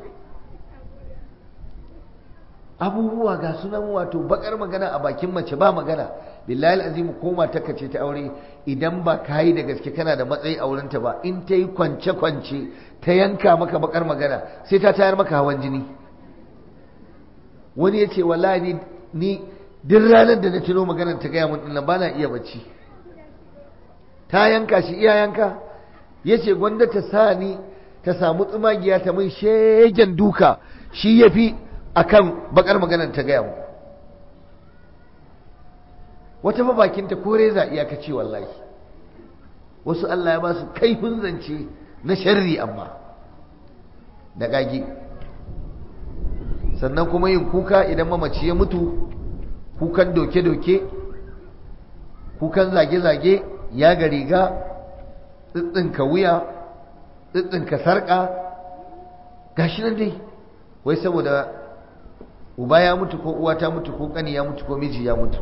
abubuwa ga sunan, wato bakar magana a bakin mace ba magana. Billahi alazim, ko mata kace ta aure, idan ba ka yi da gaske kana da matsayi a wurinta ba, in ta yi kwance ta yanka maka bakar magana sai ta tayar maka hawan jini. Wani ya ce wallahi ni duk ranar da na tuno maganar ta gaya mun dinnan ba na iya bacci. Ta yanka shi iya yanka. Ya ce gwanda ta sa ni ta samu tsumagiya ta mun shegen duka, shi ya fi akan bakar maganar ta gaya mu. Wata bakinta ko reza iyakaci wallahi. Wasu Allah ya ba su kaifin zance na sharri amma da gagi. Sannan kuma yin kuka idan mamaci ya mutu, kukan doke-doke, kukan zage-zage, yaga riga, tsitsinka wuya, tsitsinka sarƙa, gashi nan dai, wai saboda uba ya mutu ko uwa ta mutu ko ƙani ya mutu ko miji ya mutu.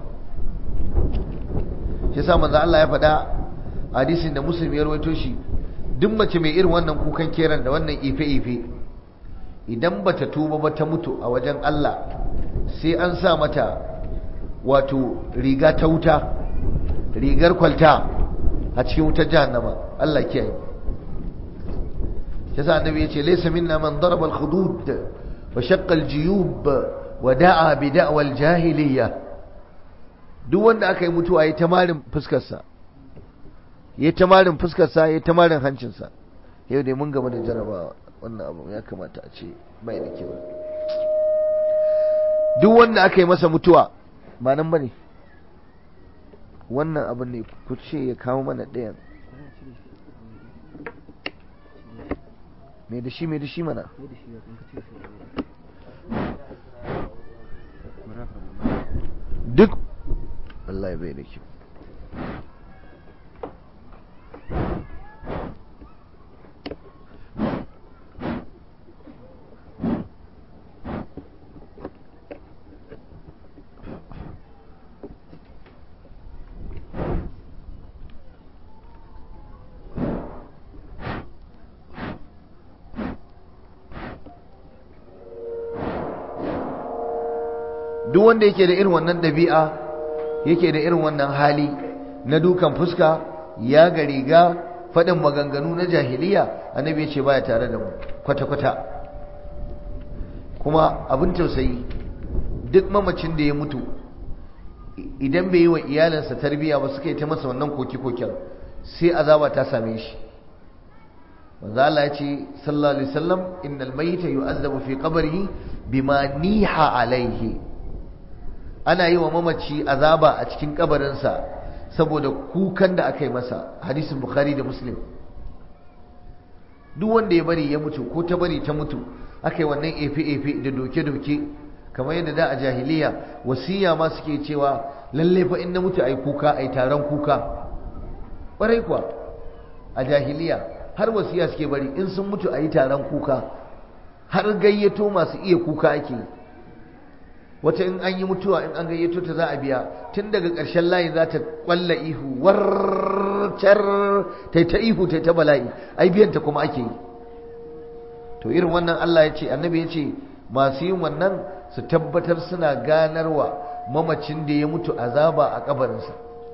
Shi yasa manzo Allah ya faɗa hadisin da Muslim ya rawaito shi, duk mace mai irin wannan kukan keran da wannan ife-ife, idan bata tuba ba ta mutu a wajen Allah, sai an sa mata wato riga ta wuta, rigar kwalta a cikin wutar jahannama. Allah kiyaye. Shi yasa annabi ya ce laysa minna man daraba al-khudud wa shaqqa al-juyub wa da'a bi da'wa al-jahiliyya. Duk wanda aka yi mutuwa ya tamarin fuskarsa, ya tamarin fuskarsa, ya tamarin hancinsa. Yau dai mun gama da jarabawa, wannan abu ya kamata a ce bai da kyau. Duk wanda aka yi masa mutuwa, ba nan bane wannan abin ne, ku ce ya kawo mana ɗayan. Me da shi mana. Duk Allah ya bai da kyau. Duk wanda yake da irin wannan ɗabi'a, yake da irin wannan hali na dukan fuska, ya ga riga, faɗin maganganu na jahiliya, annabi ya ce baya tare da mu kwata-kwata. Kuma abin tausayi, duk mamacin da ya mutu, idan bai yi wa iyalinsa tarbiyya ba, suka yi ta masa wannan koke-koken, sai azaba ta same shi. manzo Allah ya ce sallallahu alaihi wasallam, innal mayyita yu'azzabu fi qabrihi bima niha alaihi. Ana yi wa mamaci azaba a cikin kabarinsa saboda kukan da aka yi masa. Hadisin Bukhari da Muslim. Duk wanda ya bari ya mutu ko ta bari ta mutu, aka yi wannan efe-efe da doke-doke, kamar yadda da a jahiliya wasiya ma suke cewa lalle fa in na mutu ai kuka, ai taron kuka. Ƙwarai kuwa a jahiliya har wasiya suke bari in sun mutu ayi taron kuka, har gayyato masu iya kuka ake yi. Wata in an yi mutuwa, in an gayyato ta za a biya, tun daga ƙarshen layin za ta ƙwalla ihu, warcar ta ta ihu, ta ta bala'i, ai biyanta kuma ake yi. To irin wannan Allah ya ce, annabi ya ce masu yin wannan su tabbatar suna ganarwa mamacin da ya mutu azaba a kabarinsa.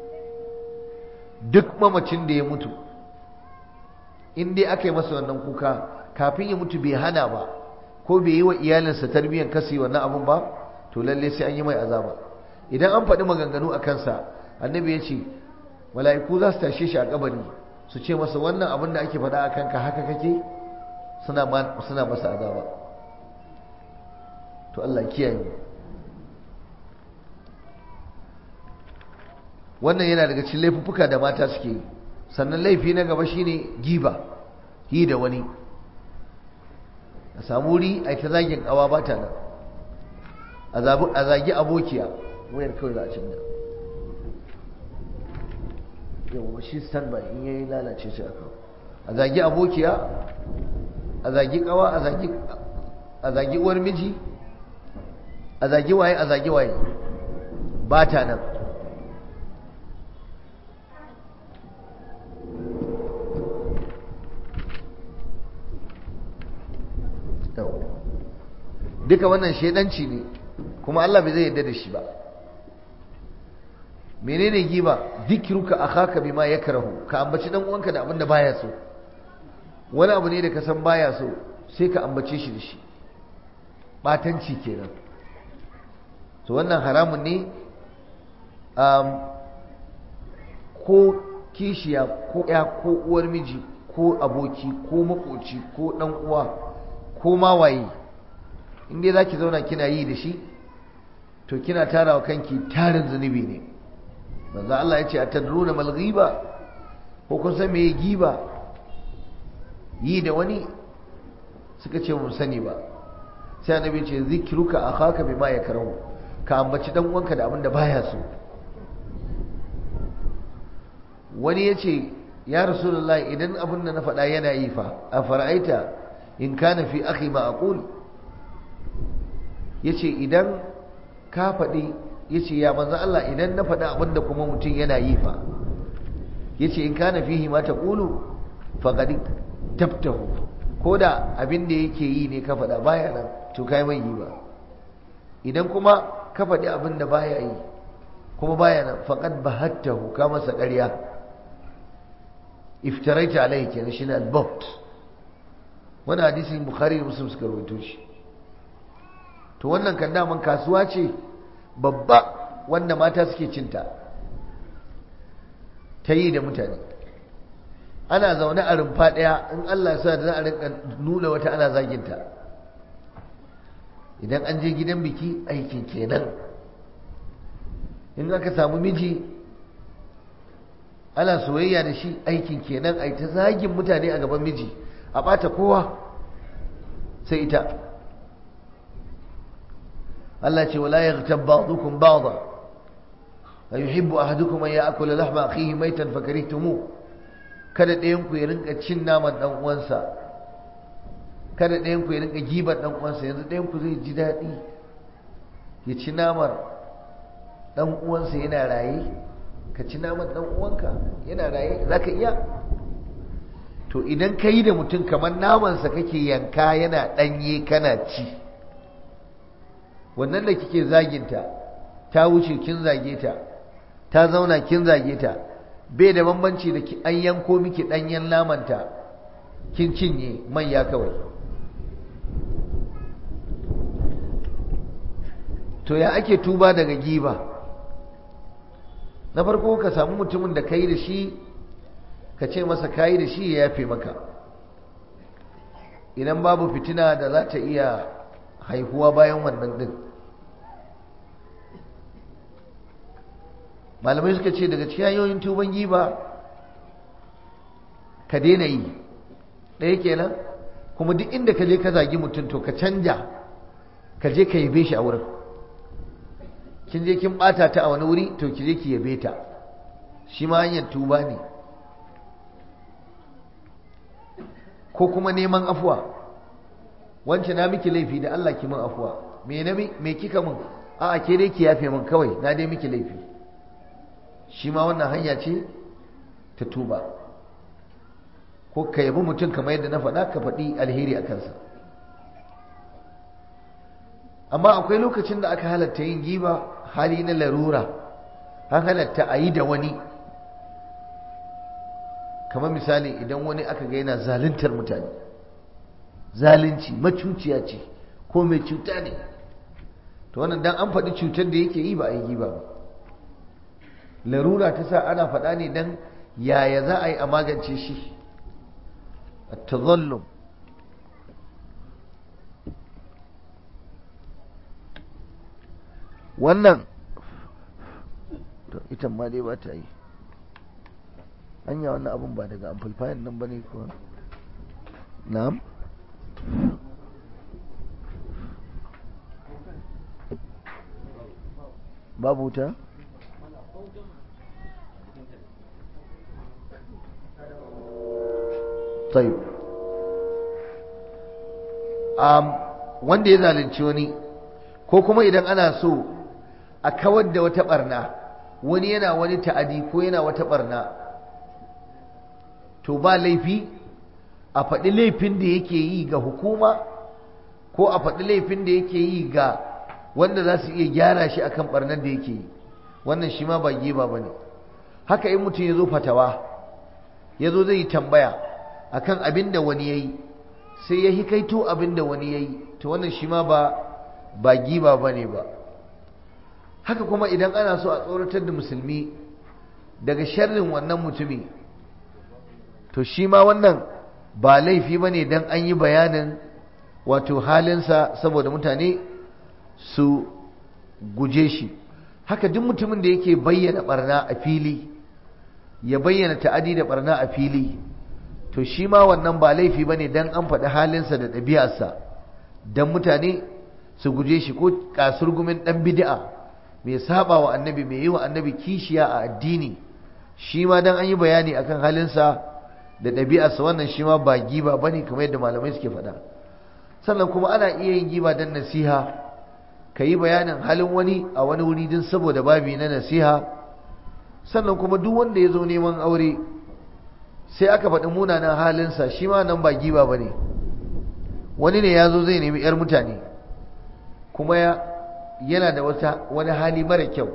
Duk mamacin da ya mutu, in dai aka yi masa wannan kuka kafin ya mutu bai hana ba, ko bai yi wa iyalinsa tarbiyyar kasi wannan abun ba, to lalle sai an yi mai azaba. idan an faɗi maganganu a kansa annabi ya ce mala'iku za su tashe shi a kabari su ce masa wannan abin da ake faɗa a kanka haka kake suna masa azaba. To Allah kiyaye mu. Wannan yana daga cikin laifuffuka da mata suke yi. Sannan laifi na gaba shine giba, yi da wani a samu wuri a ta zagin kawa ba ta nan, a zagi abokiya wayar kawai za a canja yau shi standby in yayi lalace shi aka a zagi abokiya, a zagi kawa, a zagi uwar miji, a zagi waye ba ta nan. Duka wannan shedanci ne kuma Allah bai zai yarda da shi ba. Menene giba? Zikruka akhaka bima yakrahu, ka ambaci dan uwanka da abin da baya so. Wani abu ne da ka san baya so sai ka ambace shi da shi, batanci kenan. To wannan haramun ne. Ko kishiya ko ya ko uwar miji ko aboki ko makoci ko dan uwa ko ma waye, in dai zaki zauna kina yi da shi to kina tarawa kanki tarin zunubi ne. manzo Allah ya ce atadruna mal ghiba, ko kun san meye giba? Yi da wani? Suka ce mun sani ba. Sai annabi ya ce zikruka akhaka bima yakrahu, ka ambaci dan uwanka da abin da baya so. Wani ya ce ya rasulullahi idan abin da na faɗa yana yi fa, a fara'aita in kana fi akhi ma aqul, yace idan ka faɗi, yace ya manzo Allah idan na faɗa abinda kuma mutum yana yi fa, yace in kana fihi ma taqulu faqad tabtahu, koda abinda yake yi ne ka faɗa baya nan to kai mai yi ba. Idan kuma ka faɗi abinda baya yi kuma baya nan faqad bahattahu, ka masa ƙarya, iftaraita alaihi kenan, shine al-baht. Wannan hadisin Bukhari da Muslim suka rawaito shi. To wannan kan daman kasuwa ce babba wanda mata suke cinta, ta yi da mutane. Ana zaune a rumfa ɗaya, in Allah sa da za a rinka nuna wata ana zaginta. Idan an je gidan biki aikin kenan. In aka samu miji ana soyayya da shi aikin kenan, ai ta zagin mutane a gaban miji, a ɓata kowa sai ita. Allah ce wala yaghtab ba'dukum ba'dha ayuhibbu ahadukum an ya'kula lahma akhihi maytan fakarihtumu, kada ɗayan ku ya rinka cin naman dan uwansa, kada ɗayan ku ya rinka gibar dan uwansa. Yanzu ɗayan ku zai ji daɗi ya ci naman dan uwansa yana raye? Ka ci naman dan uwanka yana raye, zaka iya? To idan ka yi da mutum kamar namansa kake yanka yana ɗanye kana ci, wannan da kike zaginta ta wuce kin zage ta, ta zauna kin zage ta, bai da bambanci da an yanko miki ɗanyen namanta kin cinye manya kawai. To ya ake tuba daga giba? Na farko ka samu mutumin da ka yi da shi, ka ce masa ka yi da shi ya yafe maka. Idan babu fitina da za ta iya haihuwa bayan wannan din. Malamai suka ce daga cikin hanyoyin tuban giba ka daina yi. Ɗaya kenan, kuma duk inda ka je ka zagi mutum to ka canja, ka je ka yabe shi a wurin. Kin je kin bata ta a wani wuri to ki je ki yabe ta, shi ma hanyar tuba ne. Ko kuma neman afuwa, wance na miki laifi da Allah ki min afuwa, me kika min? A'a ke dai ki yafe min kawai, na dai miki laifi. Shi ma wannan hanya ce ta tuba. Ko ka yabi mutum kamar yadda na faɗa, ka faɗi alheri a kansa. Amma akwai lokacin da aka halatta yin giba, hali na larura, an halatta a yi da wani. Kamar misali idan wani aka ga yana zaluntar mutane, zalunci macuciya ce ko mai cuta ne, to wannan dan an faɗi cutar da yake yi ba a yi giba ba. Larura ta sa ana faɗa ne dan yaya za a yi a magance shi. at-tazallum. Wannan to ita ma dai ba ta yi. Anya wannan abun ba daga amplifier nan bane ko? Na'am. Babu ta? Tayyib. Wanda ya zalunci wani ko kuma idan ana so a kawar da wata barna, wani yana wani ta'adi ko yana wata barna, to ba laifi a faɗi laifin da yake yi ga hukuma ko a faɗi laifin da yake yi ga wanda za su iya gyara shi akan barnar da yake yi. Wannan shi ma ba giba bane. Haka in mutum ya zo fatawa, ya zo zai yi tambaya akan abin da wani ya yi, sai ya hikaito abin da wani ya yi, to wannan shi ma ba giba bane ba. Haka kuma idan ana so a tsoratar da musulmi daga sharrin wannan mutumi, to shi ma wannan ba laifi bane dan an yi bayanin wato halinsa saboda mutane su guje shi. Haka duk mutumin da yake bayyana barna a fili, ya bayyana ta'adi da barna a fili, to shi ma wannan ba laifi bane dan an faɗi halinsa da ɗabi'arsa dan mutane su guje shi. Ko kasurgumin ɗan bid'a mai saba wa annabi, mai yi wa annabi kishiya a addini, shi ma dan an yi bayani akan halinsa da ɗabi'arsa, wannan shi ma ba giba bane kamar yadda malamai suke faɗa. Sannan kuma ana iya yin giba dan nasiha, ka yi bayanin halin wani a wani wuri din saboda babi na nasiha. Sannan kuma duk wanda ya zo neman aure sai aka faɗi munanan halinsa, shi ma nan ba giba bane. Wani ne ya zo zai nemi 'yar mutane kuma yana da wani hali mara kyau,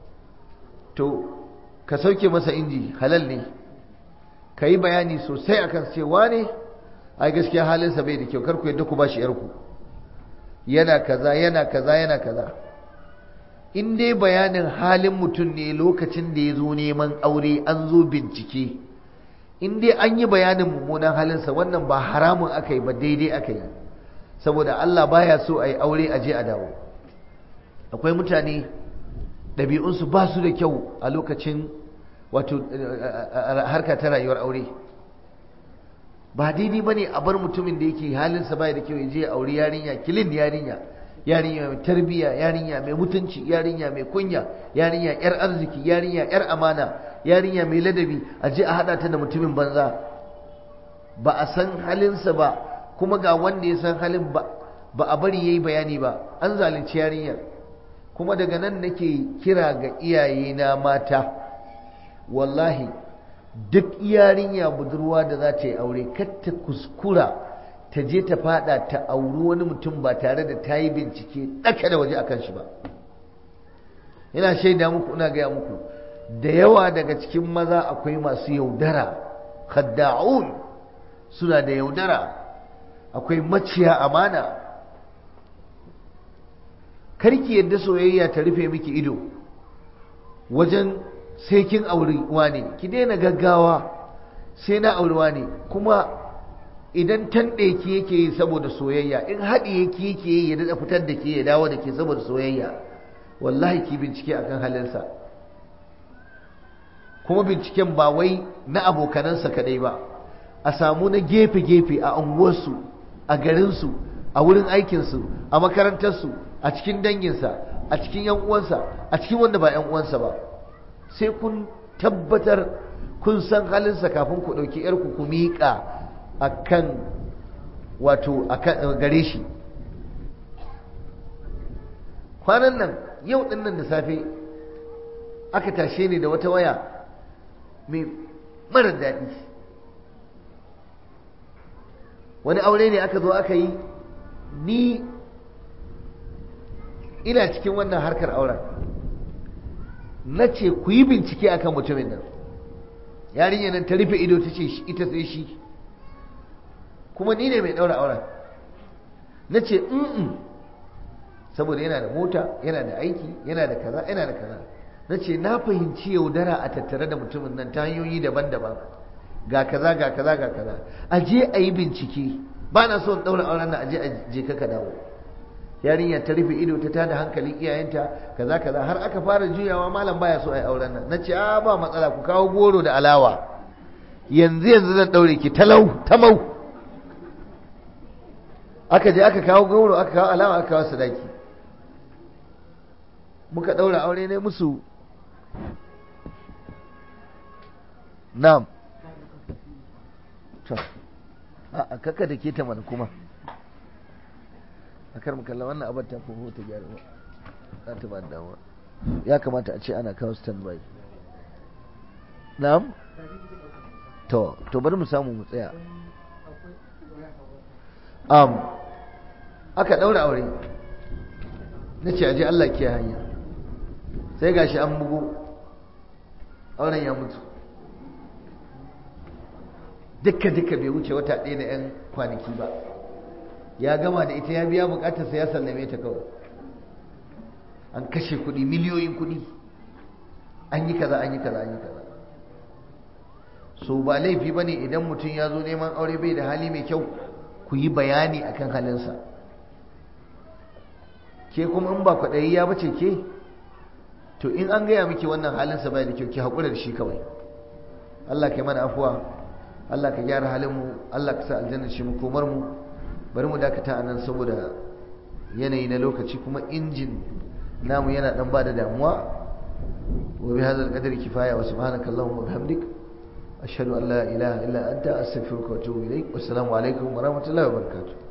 to ka sauke masa inji, halal ne ka yi bayani sosai akan cewa ne ai gaskiya halinsa bai da kyau, kar ku yadda ku ba shi 'yarku, yana kaza yana kaza yana kaza. In dai bayanin halin mutum ne lokacin da ya zo neman aure, an zo bincike, in dai an yi bayanin mummunan halinsa, wannan ba haramun aka yi ba, daidai aka yi. Saboda Allah baya so a yi aure a je a dawo. Akwai mutane ɗabi'unsu ba su da kyau a lokacin wato harka ta rayuwar aure. Ba daidai ba ne a bar mutumin da yake halinsa baya da kyau ya je aure yarinya, kilin yarinya, yarinya mai tarbiyya, yarinya mai mutunci, yarinya mai kunya, yarinya yar arziki, yarinya yar amana, yarinya mai ladabi, a je a haɗa ta da mutumin banza. Ba a san halinsa ba, kuma ga wanda ya san halin ba a bari yayi bayani ba, an zalunci yarinyar. Kuma daga nan nake kira ga iyayena mata, wallahi duk yarinya budurwa da za ta yi aure, kar ta kuskura ta je ta fada ta auri wani mutum ba tare da ta yi bincike ɗaka da waje akan shi ba. Ina shaida muku, ina gaya muku, da yawa daga cikin maza akwai masu yaudara, khadda'un, suna da yaudara, akwai maciya amana. Karki yadda soyayya ta rufe miki ido wajen sai kin auri wane, ki daina gaggawa sai na auri wane. Kuma idan tanɗe ki yake yi saboda soyayya, in haɗi yake yi ya daɗa fitar da ke ya dawo da ke saboda soyayya, wallahi ki bincike akan halinsa. Kuma binciken ba wai na abokanansa kadai ba, a samu na gefe-gefe a unguwarsu, a garinsu, a wurin aikinsu, a makarantarsu, a cikin danginsa, a cikin yan uwansa, a cikin wanda ba yan uwansa ba. Sai kun tabbatar kun san halinsa kafin ku ɗauki ‘yarku ku miƙa akan wato akan gare shi. Kwanan nan, yau ɗin nan da safe aka tashe ni da wata waya mai mara daɗi. Wani aure ne aka zo aka yi, ni ina cikin wannan harkar auren, na ce ku yi bincike akan mutumin nan. Yarinya nan ta rufe ido ta ce ita sai shi, kuma ni ne mai ɗaura auren. Na ce saboda yana da mota, yana da aiki, yana da kaza, yana da kaza. Na ce na fahimci yaudara a tattare da mutumin nan ta hanyoyi daban-daban, ga kaza ga kaza ga kaza. A je a yi bincike, ba na son ɗaura auren nan, a je a je ka dawo. Yarinya ta rufe ido, ta tada hankalin iyayenta, kaza kaza, har aka fara juyawa malam baya so a yi auren nan. Na ce a ba matsala, ku kawo goro da alawa, yanzu zan ɗaure ki tamau. Aka je aka kawo goro, aka kawo alawa, aka kawo sadaki, muka ɗaura aure ne musu. Na'am. To a kaka da ke ta mana kuma a kar kalla wannan abar ta kuma ta gyara ba za ta ba da damuwa. Ya kamata a ce ana kawo standby. Na'am. To bari mu samu mu tsaya. Aka ɗaura aure, na ce aje Allah ke hanya, sai gashi an bugu auren ya mutu. Dukka bai wuce wata ɗaya da 'yan kwanaki ba, ya gama da ita, ya biya bukatarsa, ya sallame ta kawai. An kashe kuɗi, miliyoyin kuɗi, an yi kaza. So ba laifi ba ne idan mutum ya zo neman aure bai da hali mai kyau, ku yi bayani akan halinsa. Ke kuma in ba kwaɗayi ya bace ke, to in an gaya miki wannan halinsa bai da kyau, ki haƙura da shi kawai. Allah ka yi mana afuwa, Allah ka gyara halinmu, Allah ka sa aljanna shi mu komar mu. Bari mu dakata a nan saboda yanayi na lokaci, kuma injin namu yana dan bada damuwa. Wa bi hadzal qadri kifaya, wa subhanaka allahumma wa bihamdik, ashhadu an la ilaha illa anta, astaghfiruka wa atubu ilaik. Wassalamu alaikum wa rahmatullahi wa barakatuh.